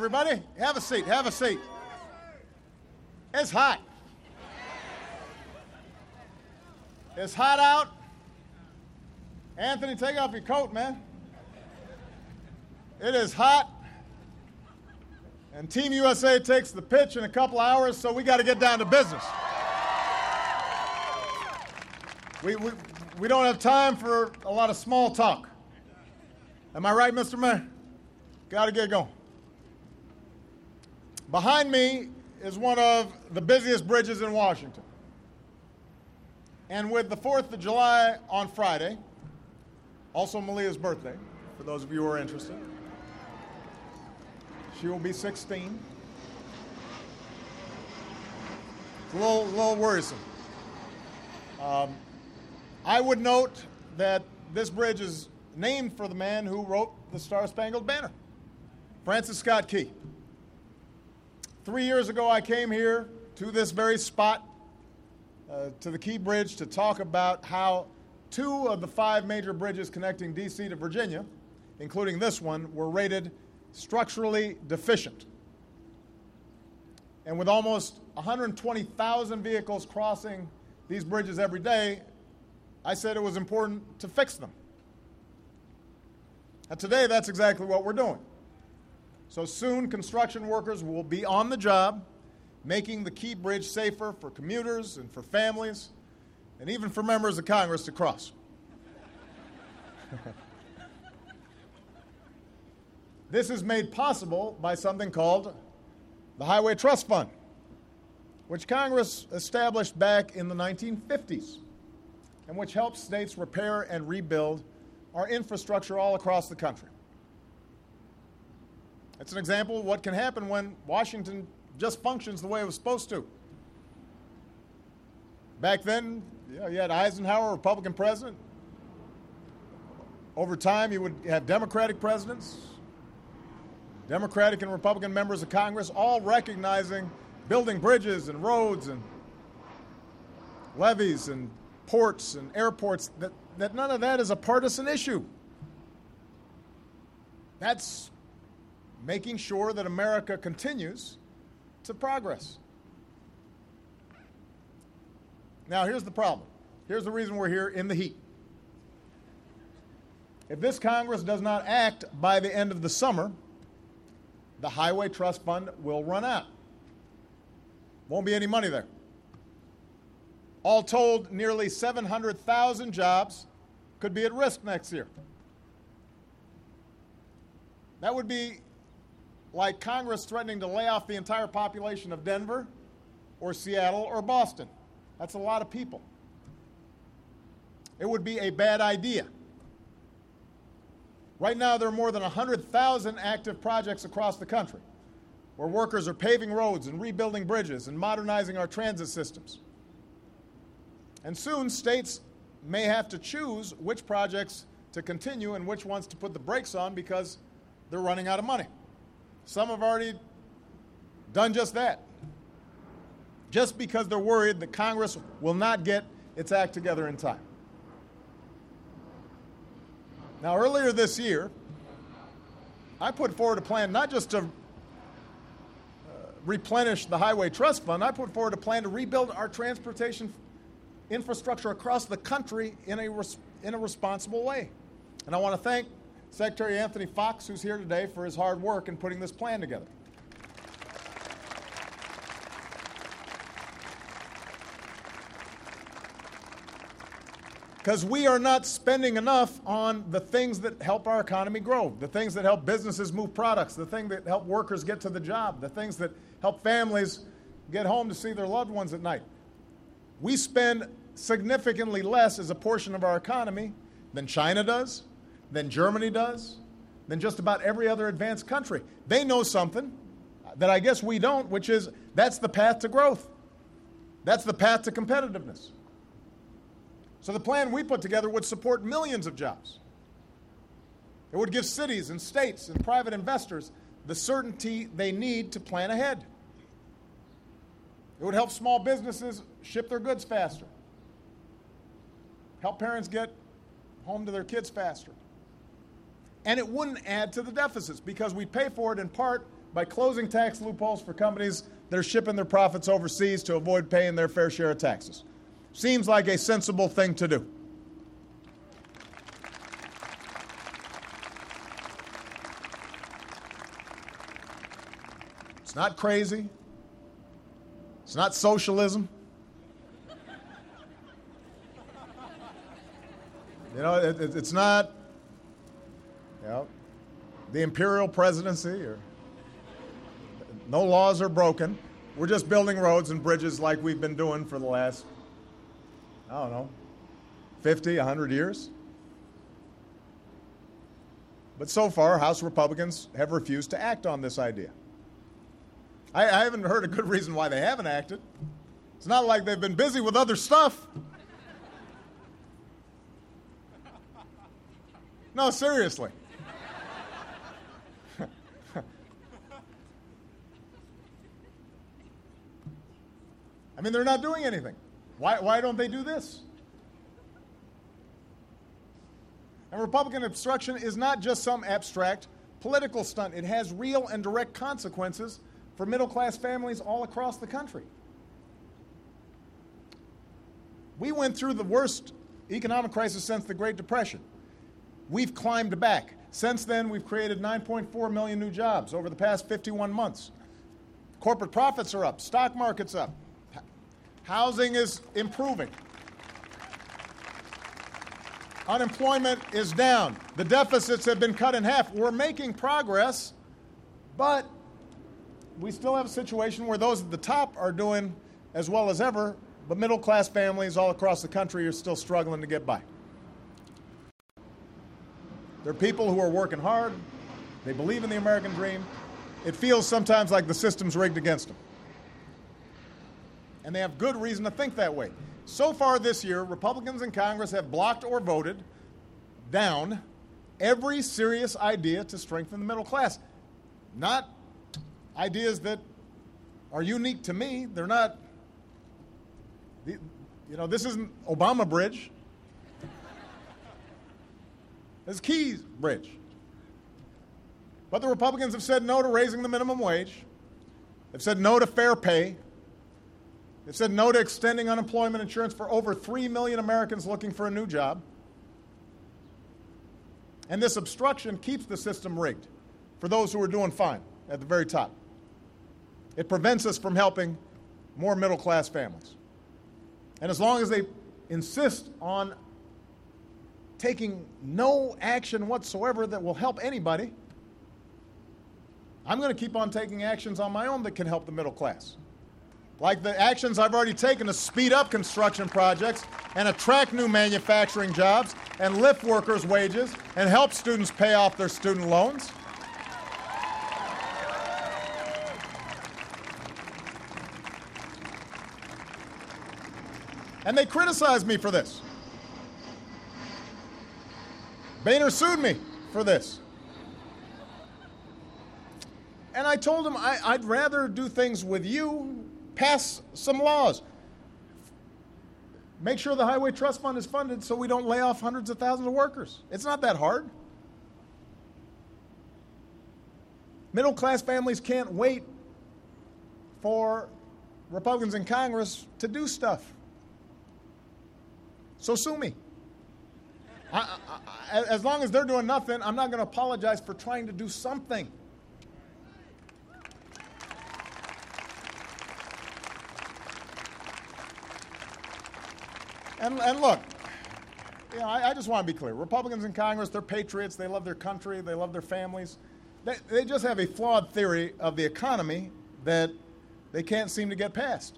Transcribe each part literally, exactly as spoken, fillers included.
everybody. Have a seat, have a seat. It's hot. It's hot out. Anthony, take off your coat, man. It is hot. And Team U S A takes the pitch in a couple hours, so we got to get down to business. We, we, we don't have time for a lot of small talk. Am I right, Mister Mayor? Got to get going. Behind me is one of the busiest bridges in Washington. And with the fourth of July on Friday, also Malia's birthday, for those of you who are interested, she will be sixteen. It's a little, little worrisome. Um, I would note that this bridge is named for the man who wrote the Star-Spangled Banner, Francis Scott Key. Three years ago, I came here to this very spot, uh, to the Key Bridge, to talk about how two of the five major bridges connecting D C to Virginia, including this one, were rated structurally deficient. And with almost one hundred twenty thousand vehicles crossing these bridges every day, I said it was important to fix them. And today, that's exactly what we're doing. So soon, construction workers will be on the job, making the Key Bridge safer for commuters and for families, and even for members of Congress to cross. This is made possible by something called the Highway Trust Fund, which Congress established back in the nineteen fifties, and which helps states repair and rebuild our infrastructure all across the country. It's an example of what can happen when Washington just functions the way it was supposed to. Back then, you know, you had Eisenhower, Republican president. Over time, you would have Democratic presidents, Democratic and Republican members of Congress, all recognizing building bridges and roads and levees and ports and airports, that, that none of that is a partisan issue. That's making sure that America continues to progress. Now, here's the problem. Here's the reason we're here in the heat. If this Congress does not act by the end of the summer, the Highway Trust Fund will run out. Won't be any money there. All told, nearly seven hundred thousand jobs could be at risk next year. That would be like Congress threatening to lay off the entire population of Denver or Seattle or Boston. That's a lot of people. It would be a bad idea. Right now, there are more than one hundred thousand active projects across the country where workers are paving roads and rebuilding bridges and modernizing our transit systems. And soon, states may have to choose which projects to continue and which ones to put the brakes on because they're running out of money. Some have already done just that, just because they're worried that Congress will not get its act together in time. Now, earlier this year, I put forward a plan not just to uh, replenish the Highway Trust Fund, I put forward a plan to rebuild our transportation infrastructure across the country in a, res- in a responsible way. And I want to thank Secretary Anthony Foxx, who's here today, for his hard work in putting this plan together. Because we are not spending enough on the things that help our economy grow, the things that help businesses move products, the things that help workers get to the job, the things that help families get home to see their loved ones at night. We spend significantly less as a portion of our economy than China does, than Germany does, than just about every other advanced country. They know something that I guess we don't, which is that's the path to growth. That's the path to competitiveness. So the plan we put together would support millions of jobs. It would give cities and states and private investors the certainty they need to plan ahead. It would help small businesses ship their goods faster, help parents get home to their kids faster, And it wouldn't add to the deficits because we pay for it in part by closing tax loopholes for companies that are shipping their profits overseas to avoid paying their fair share of taxes. Seems like a sensible thing to do. It's not crazy. It's not socialism. You know, it, it, it's not, you know, the imperial presidency or no laws are broken. We're just building roads and bridges like we've been doing for the last, I don't know, fifty, one hundred years. But so far, House Republicans have refused to act on this idea. I, I haven't heard a good reason why they haven't acted. It's not like they've been busy with other stuff. No, seriously. I mean, they're not doing anything. Why, why don't they do this? And Republican obstruction is not just some abstract political stunt. It has real and direct consequences for middle-class families all across the country. We went through the worst economic crisis since the Great Depression. We've climbed back. Since then, we've created nine point four million new jobs over the past fifty-one months. Corporate profits are up. Stock market's up. Housing is improving. Unemployment is down. The deficits have been cut in half. We're making progress, but we still have a situation where those at the top are doing as well as ever, but middle-class families all across the country are still struggling to get by. They're people who are working hard. They believe in the American dream. It feels sometimes like the system's rigged against them. And they have good reason to think that way. So far this year, Republicans in Congress have blocked or voted down every serious idea to strengthen the middle class. Not ideas that are unique to me. They're not, you know, this isn't Obama Bridge. This is Keys Bridge. But the Republicans have said no to raising the minimum wage. They've said no to fair pay. They've said no to extending unemployment insurance for over three million Americans looking for a new job. And this obstruction keeps the system rigged for those who are doing fine at the very top. It prevents us from helping more middle-class families. And as long as they insist on taking no action whatsoever that will help anybody, I'm going to keep on taking actions on my own that can help the middle class. Like the actions I've already taken to speed up construction projects and attract new manufacturing jobs and lift workers' wages and help students pay off their student loans. And they criticize me for this. Boehner sued me for this. And I told him I, I'd rather do things with you, pass some laws, make sure the Highway Trust Fund is funded so we don't lay off hundreds of thousands of workers. It's not that hard. Middle-class families can't wait for Republicans in Congress to do stuff. So sue me. I, I, I, as long as they're doing nothing, I'm not going to apologize for trying to do something. And, and look, you know, I, I just want to be clear. Republicans in Congress, they're patriots. They love their country. They love their families. They, they just have a flawed theory of the economy that they can't seem to get past.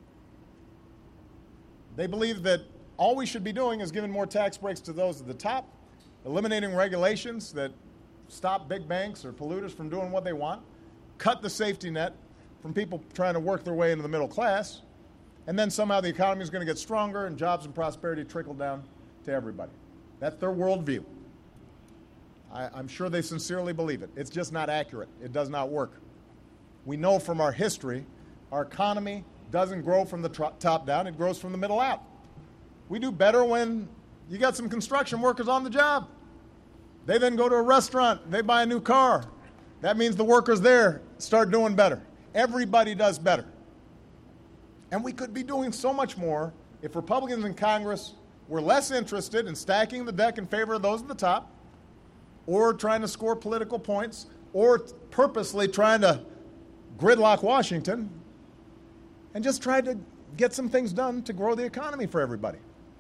They believe that all we should be doing is giving more tax breaks to those at the top, eliminating regulations that stop big banks or polluters from doing what they want, cut the safety net from people trying to work their way into the middle class, and then somehow the economy is going to get stronger and jobs and prosperity trickle down to everybody. That's their worldview. I, I'm sure they sincerely believe it. It's just not accurate. It does not work. We know from our history, our economy doesn't grow from the tr- top down. It grows from the middle out. We do better when you got some construction workers on the job. They then go to a restaurant, they buy a new car. That means the workers there start doing better. Everybody does better. And we could be doing so much more if Republicans in Congress were less interested in stacking the deck in favor of those at the top, or trying to score political points, or purposely trying to gridlock Washington, and just tried to get some things done to grow the economy for everybody.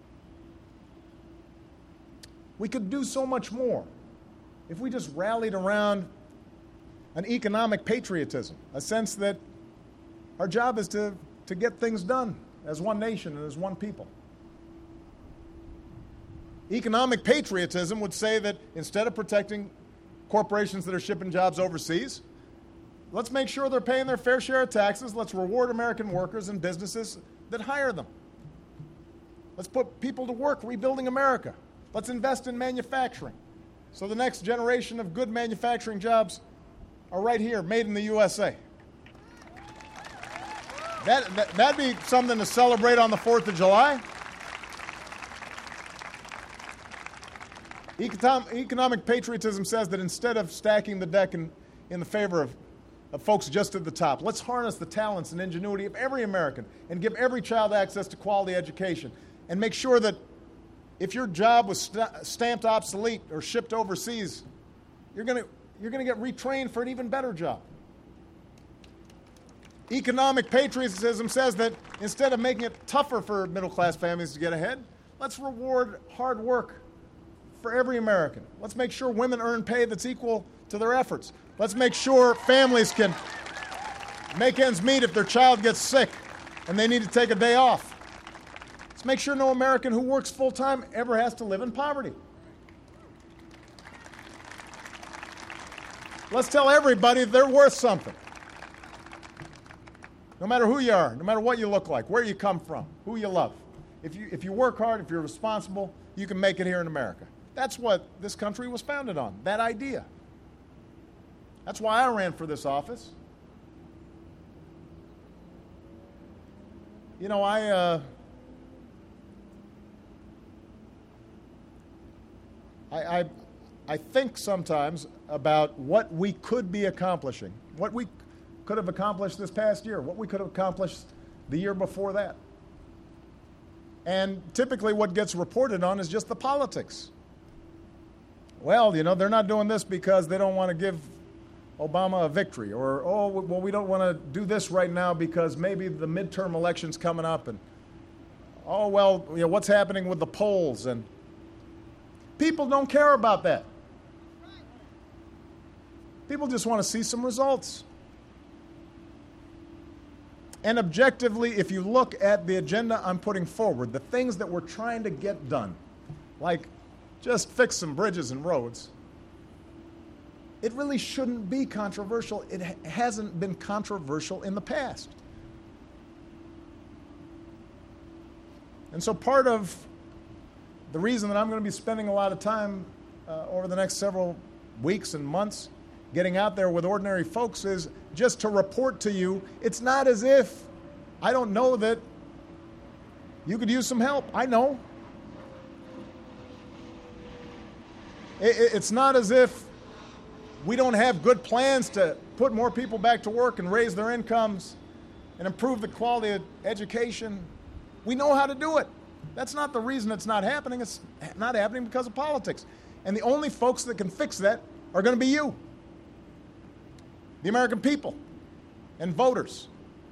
We could do so much more if we just rallied around an economic patriotism, a sense that our job is to, to get things done as one nation and as one people. Economic patriotism would say that instead of protecting corporations that are shipping jobs overseas, let's make sure they're paying their fair share of taxes. Let's reward American workers and businesses that hire them. Let's put people to work rebuilding America. Let's invest in manufacturing so the next generation of good manufacturing jobs are right here, made in the U S A. That, that, that'd be something to celebrate on the fourth of July. Econ- economic patriotism says that instead of stacking the deck in, in the favor of, of folks just at the top, let's harness the talents and ingenuity of every American and give every child access to quality education, and make sure that if your job was st- stamped obsolete or shipped overseas, you're going to you're going to get retrained for an even better job. Economic patriotism says that instead of making it tougher for middle-class families to get ahead, let's reward hard work for every American. Let's make sure women earn pay that's equal to their efforts. Let's make sure families can make ends meet if their child gets sick and they need to take a day off. Let's make sure no American who works full-time ever has to live in poverty. Let's tell everybody they're worth something. No matter who you are, no matter what you look like, where you come from, who you love. If you, if you work hard, if you're responsible, you can make it here in America. That's what this country was founded on, that idea. That's why I ran for this office. You know, I, uh, I, I, I think sometimes about what we could be accomplishing, what we could have accomplished this past year, what we could have accomplished the year before that. And typically what gets reported on is just the politics. Well, you know, they're not doing this because they don't want to give Obama a victory, or, oh, well, we don't want to do this right now because maybe the midterm election's coming up, and, oh, well, you know, what's happening with the polls? And people don't care about that. People just want to see some results. And objectively, if you look at the agenda I'm putting forward, the things that we're trying to get done, like just fix some bridges and roads, it really shouldn't be controversial. It ha- hasn't been controversial in the past. And so part of the reason that I'm going to be spending a lot of time uh, over the next several weeks and months getting out there with ordinary folks is just to report to you, it's not as if I don't know that you could use some help. I know. It's not as if we don't have good plans to put more people back to work and raise their incomes and improve the quality of education. We know how to do it. That's not the reason it's not happening. It's not happening because of politics. And the only folks that can fix that are going to be you, the American people, and voters.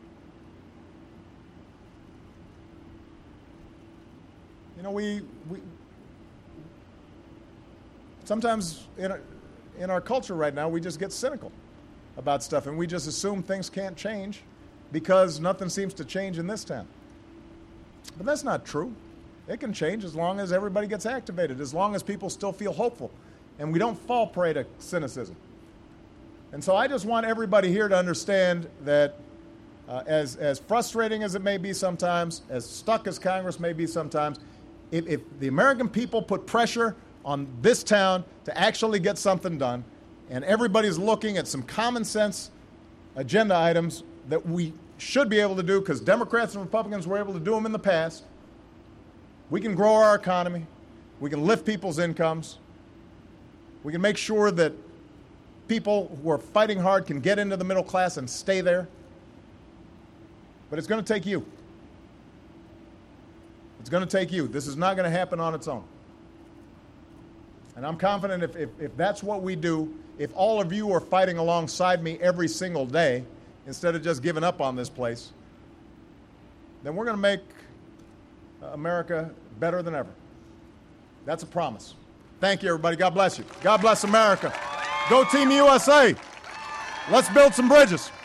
You know, we, we sometimes in our, in our culture right now, we just get cynical about stuff, and we just assume things can't change because nothing seems to change in this town. But that's not true. It can change as long as everybody gets activated, as long as people still feel hopeful, and we don't fall prey to cynicism. And so I just want everybody here to understand that uh, as, as frustrating as it may be sometimes, as stuck as Congress may be sometimes, if, if the American people put pressure on this town to actually get something done, and everybody's looking at some common sense agenda items that we should be able to do because Democrats and Republicans were able to do them in the past, we can grow our economy, we can lift people's incomes, We can make sure that people who are fighting hard can get into the middle class and stay there. But it's going to take you. It's going to take you. This is not going to happen on its own. And I'm confident if, if, if that's what we do, if all of you are fighting alongside me every single day, instead of just giving up on this place, then we're going to make America better than ever. That's a promise. Thank you, everybody. God bless you. God bless America. Go Team U S A. Let's build some bridges.